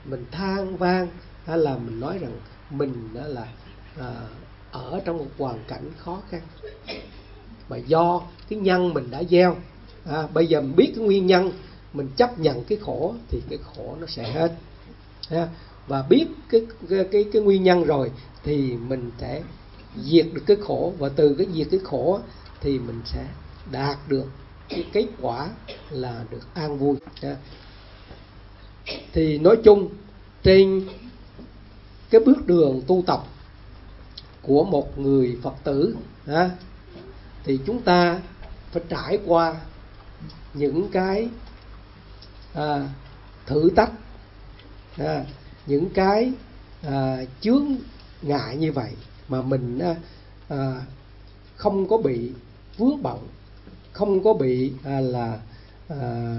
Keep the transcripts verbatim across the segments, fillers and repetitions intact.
mình than van, hay là mình nói rằng mình đó là à, ở trong một hoàn cảnh khó khăn, mà do cái nhân mình đã gieo. À, bây giờ mình biết cái nguyên nhân, mình chấp nhận cái khổ thì cái khổ nó sẽ hết. À, và biết cái, cái cái cái nguyên nhân rồi thì mình sẽ diệt được cái khổ, và từ cái diệt cái khổ thì mình sẽ đạt được cái kết quả là được an vui. À, thì nói chung trên cái bước đường tu tập của một người Phật tử, à, thì chúng ta phải trải qua những cái à, thử thách, à, những cái à, chướng ngại như vậy mà mình à, không có bị vướng bận, không có bị à, là à,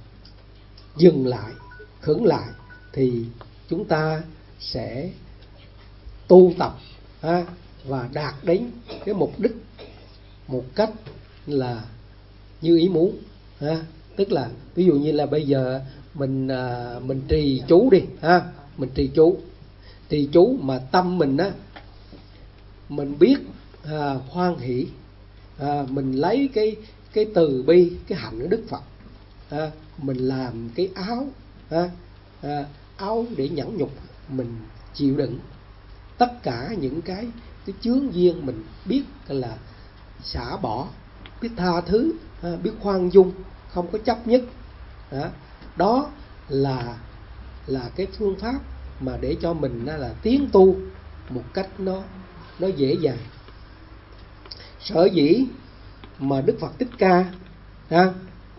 dừng lại, khựng lại, thì chúng ta sẽ tu tập à, và đạt đến cái mục đích một cách là như ý muốn. À, tức là ví dụ như là bây giờ mình à, mình trì chú đi, à, mình trì chú trì chú mà tâm mình á, mình biết à, hoan hỷ, à, mình lấy cái cái từ bi, cái hạnh của Đức Phật, à, mình làm cái áo, à, à, áo để nhẫn nhục, mình chịu đựng tất cả những cái cái chướng duyên, mình biết là xả bỏ, biết tha thứ, à, biết khoan dung, không có chấp nhất. Đó, đó là là cái phương pháp mà để cho mình là tiến tu một cách nó nó dễ dàng. Sở dĩ mà Đức Phật Thích Ca ha,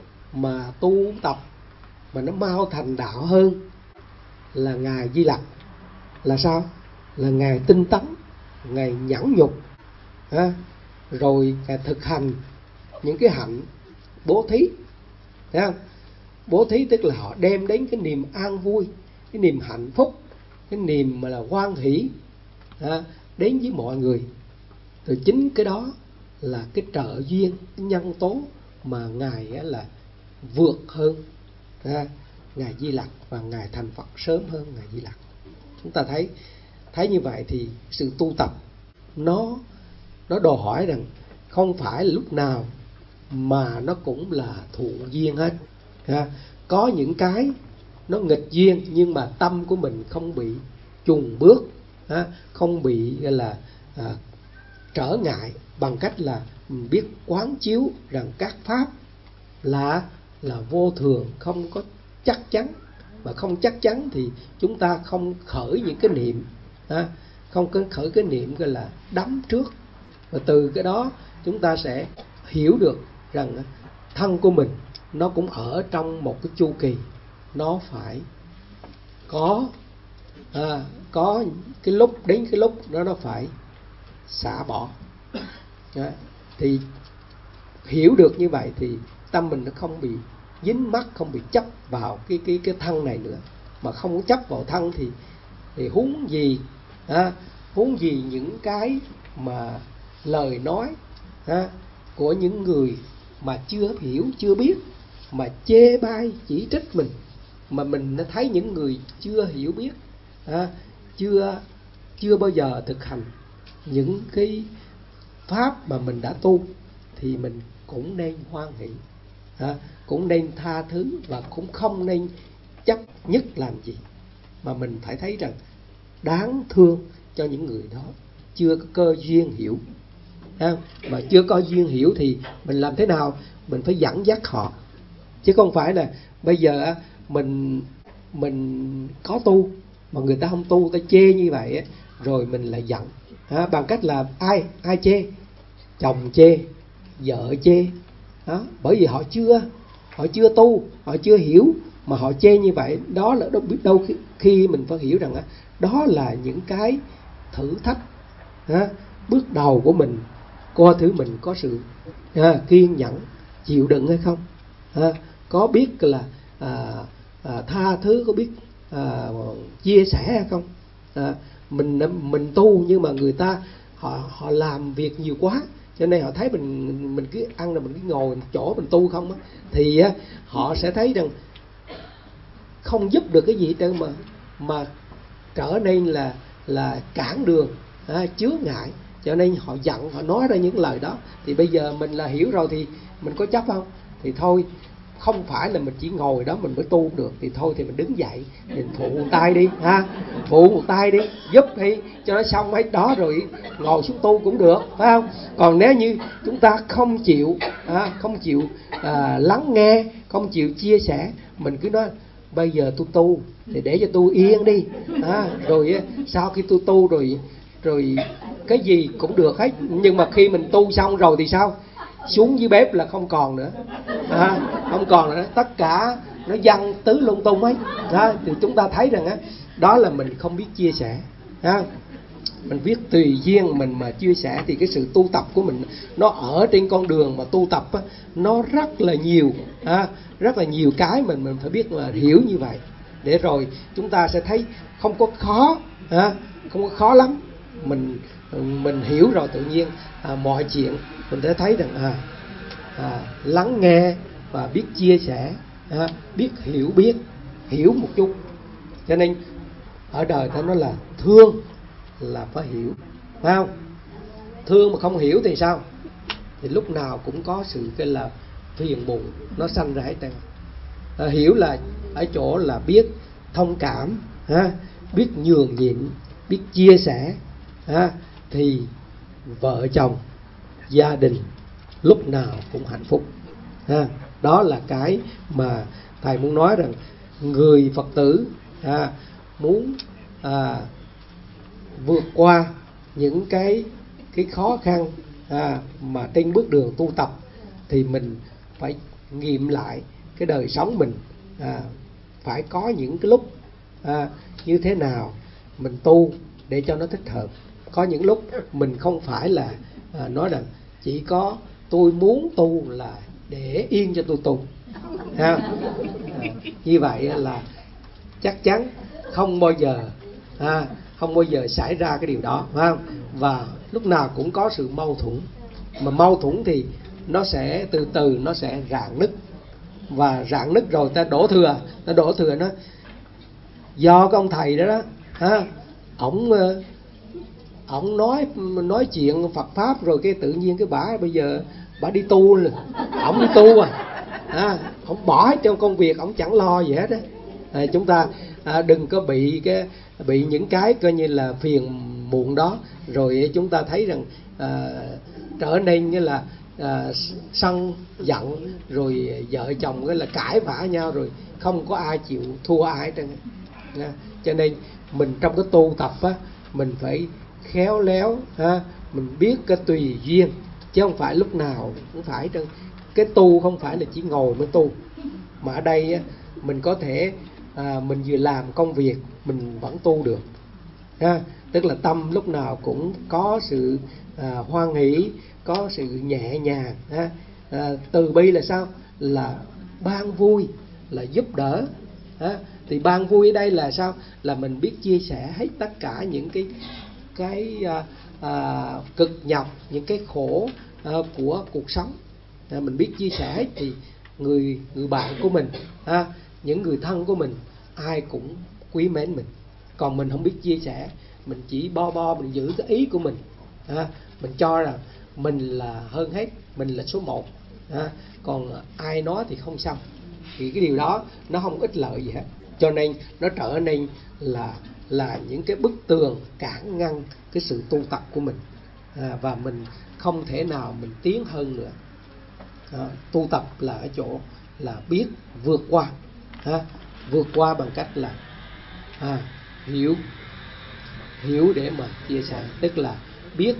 mà tu tập mà nó mau thành đạo hơn là Ngài Di Lặc. Là sao? Là Ngài tinh tấn, Ngài nhẫn nhục, ha, rồi Ngài thực hành những cái hạnh bố thí. Thấy không? Bố thí tức là họ đem đến cái niềm an vui, cái niềm hạnh phúc, cái niềm mà là hoan hỷ à, đến với mọi người. Rồi chính cái đó là cái trợ duyên, cái nhân tố mà Ngài là vượt hơn à, Ngài Di Lặc, và Ngài thành Phật sớm hơn Ngài Di Lặc. Chúng ta thấy thấy như vậy thì sự tu tập nó nó đòi hỏi rằng không phải lúc nào mà nó cũng là thuận duyên hết. À, có những cái nó nghịch duyên, nhưng mà tâm của mình không bị chùn bước, à, không bị là à, trở ngại, bằng cách là mình biết quán chiếu rằng các pháp là là vô thường, không có chắc chắn. Mà không chắc chắn thì chúng ta không khởi những cái niệm, à, không có khởi cái niệm gọi là đắm trước. Và từ cái đó chúng ta sẽ hiểu được rằng thân của mình nó cũng ở trong một cái chu kỳ, nó phải có à, có cái lúc, đến cái lúc đó nó phải xả bỏ. Đó. Thì hiểu được như vậy thì tâm mình nó không bị dính mắc, không bị chấp vào cái cái cái thân này nữa. Mà không có chấp vào thân thì thì huống gì à, huống gì những cái mà lời nói à, của những người mà chưa hiểu, chưa biết, mà chê bai chỉ trích mình, mà mình đã thấy những người chưa hiểu biết, à, chưa chưa bao giờ thực hành những cái pháp mà mình đã tu, thì mình cũng nên hoan hỷ, à, cũng nên tha thứ, và cũng không nên chấp nhất làm gì. Mà mình phải thấy rằng đáng thương cho những người đó chưa có cơ duyên hiểu. À, mà chưa có duyên hiểu thì mình làm thế nào? Mình phải dẫn dắt họ, chứ không phải là bây giờ mình mình có tu mà người ta không tu, ta chê như vậy rồi mình lại giận, à, bằng cách là ai ai chê? Chồng chê, vợ chê, đó, bởi vì họ chưa họ chưa tu, họ chưa hiểu mà họ chê như vậy. Đó là đâu biết đâu khi, khi mình phải hiểu rằng đó là những cái thử thách, à, bước đầu của mình, coi thử mình có sự à, kiên nhẫn chịu đựng hay không, à, có biết là à, à, tha thứ, có biết à, chia sẻ hay không. À, mình mình tu nhưng mà người ta họ họ làm việc nhiều quá, cho nên họ thấy mình mình cứ ăn là mình cứ ngồi một chỗ mình tu không á, thì á, họ sẽ thấy rằng không giúp được cái gì hết trơn, mà mà trở nên là là cản đường, à, chướng ngại, cho nên họ giận, họ nói ra những lời đó. Thì bây giờ mình là hiểu rồi thì mình có chấp không? Thì thôi, không phải là mình chỉ ngồi đó mình mới tu được, thì thôi thì mình đứng dậy, mình phụ một tay đi ha, phụ một tay đi, giúp đi cho nó xong hết đó rồi ngồi xuống tu cũng được, phải không? Còn nếu như chúng ta không chịu, à, không chịu à, lắng nghe, không chịu chia sẻ, mình cứ nói bây giờ tôi tu thì để cho tôi yên đi, à, rồi sau khi tôi tu rồi rồi cái gì cũng được hết. Nhưng mà khi mình tu xong rồi thì sao? Xuống dưới bếp là không còn nữa, à, không còn nữa, tất cả nó văng tứ lung tung ấy, à, thì chúng ta thấy rằng á, đó là mình không biết chia sẻ, à, mình viết tùy duyên mình mà chia sẻ. Thì cái sự tu tập của mình nó ở trên con đường mà tu tập á, nó rất là nhiều, à, rất là nhiều cái mình mình phải biết là hiểu như vậy, để rồi chúng ta sẽ thấy không có khó, à, không có khó lắm. Mình mình hiểu rồi tự nhiên à, mọi chuyện mình sẽ thấy rằng à, à lắng nghe và biết chia sẻ, à, biết hiểu biết hiểu một chút. Cho nên ở đời ta nói là thương là phải hiểu, phải không? Thương mà không hiểu thì sao? Thì lúc nào cũng có sự cái là phiền muộn nó sanh ra hết trơn. À, hiểu là ở chỗ là biết thông cảm, ha, biết nhường nhịn, biết chia sẻ, ha, thì vợ chồng, gia đình lúc nào cũng hạnh phúc, ha. Đó là cái mà thầy muốn nói rằng người Phật tử à, muốn à, vượt qua những cái cái khó khăn à, mà trên bước đường tu tập, thì mình phải nghiệm lại cái đời sống mình, à, phải có những cái lúc à, như thế nào mình tu để cho nó thích hợp. Có những lúc mình không phải là à, nói rằng chỉ có tôi muốn tu là để yên cho tôi tu, ha. À, như vậy là chắc chắn không bao giờ à, không bao giờ xảy ra cái điều đó, phải không? Và lúc nào cũng có sự mâu thuẫn, mà mâu thuẫn thì nó sẽ từ từ nó sẽ rạn nứt, và rạn nứt rồi ta đổ thừa, ta đổ thừa nó do cái ông thầy đó đó, ha, ổng ổng nói nói chuyện Phật pháp rồi cái tự nhiên cái bả bây giờ bả đi tu rồi, ổng đi tu à, à ổng bỏ hết trong công việc, ổng chẳng lo gì hết á. À, chúng ta à, đừng có bị cái bị những cái coi như là phiền muộn đó, rồi chúng ta thấy rằng à, trở nên như là à, sân giận, rồi vợ chồng cái là cãi vã nhau, rồi không có ai chịu thua ai hết trơn. À, cho nên mình trong cái tu tập á, mình phải khéo léo, ha, mình biết cái tùy duyên, chứ không phải lúc nào cũng phải trơn. Cái tu không phải là chỉ ngồi mới tu, mà ở đây á, mình có thể à, mình vừa làm công việc mình vẫn tu được, ha. Tức là tâm lúc nào cũng có sự à, hoan hỷ, có sự nhẹ nhàng, ha. À, từ bi là sao? Là ban vui, là giúp đỡ, ha. Thì ban vui ở đây là sao? Là mình biết chia sẻ hết tất cả những cái cái à, à, cực nhọc, những cái khổ à, của cuộc sống, à, mình biết chia sẻ hết thì người người bạn của mình, à, những người thân của mình ai cũng quý mến mình. Còn mình không biết chia sẻ, mình chỉ bo bo mình giữ cái ý của mình, à, mình cho rằng mình là hơn hết, mình là số một, à, còn ai nói thì không xong, thì cái điều đó nó không ích lợi gì hết. Cho nên nó trở nên là là những cái bức tường cản ngăn cái sự tu tập của mình, à, và mình không thể nào mình tiến hơn nữa. À, tu tập là ở chỗ là biết vượt qua, à, vượt qua bằng cách là à, hiểu hiểu để mà chia sẻ, tức là biết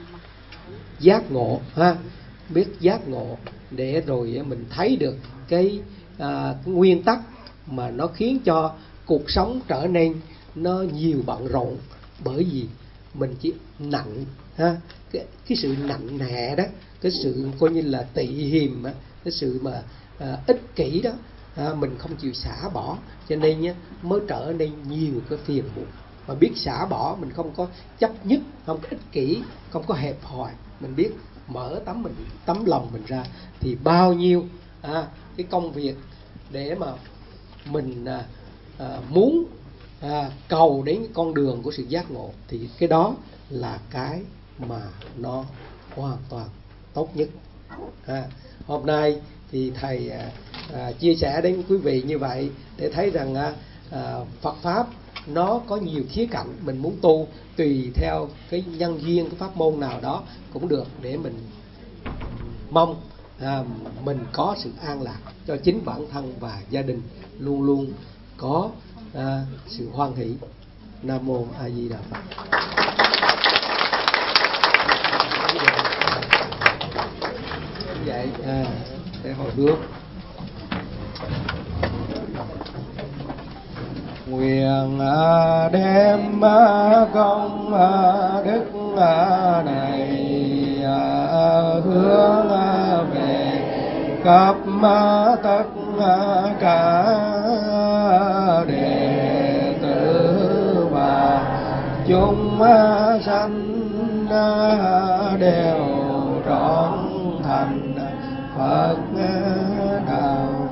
giác ngộ, ha, biết giác ngộ để rồi mình thấy được cái, à, cái nguyên tắc mà nó khiến cho cuộc sống trở nên nó nhiều bận rộn. Bởi vì mình chỉ nặng, ha, cái, cái sự nặng nề đó, cái sự coi như là tị hiềm á, cái sự mà à, ích kỷ đó, à, mình không chịu xả bỏ, cho nên nhá, mới trở nên nhiều cái phiền muộn. Mà biết xả bỏ, mình không có chấp nhất, không có ích kỷ, không có hẹp hòi, mình biết mở tấm mình tấm lòng mình ra, thì bao nhiêu à, cái công việc để mà mình à, à, muốn à, cầu đến con đường của sự giác ngộ, thì cái đó là cái mà nó hoàn toàn tốt nhất. À, hôm nay thì thầy à, à, chia sẻ đến quý vị như vậy để thấy rằng à, à, Phật pháp nó có nhiều khía cạnh, mình muốn tu tùy theo cái nhân duyên, cái pháp môn nào đó cũng được, để mình mong à, mình có sự an lạc cho chính bản thân và gia đình, luôn luôn có à, sự hoan hỷ. Nam mô A Di Đà Phật. Vậy à, để hồi bước. Nguyện đem công đức này hướng về khắp tất cả đệ tử và chúng sanh đều trọn thành Phật đạo.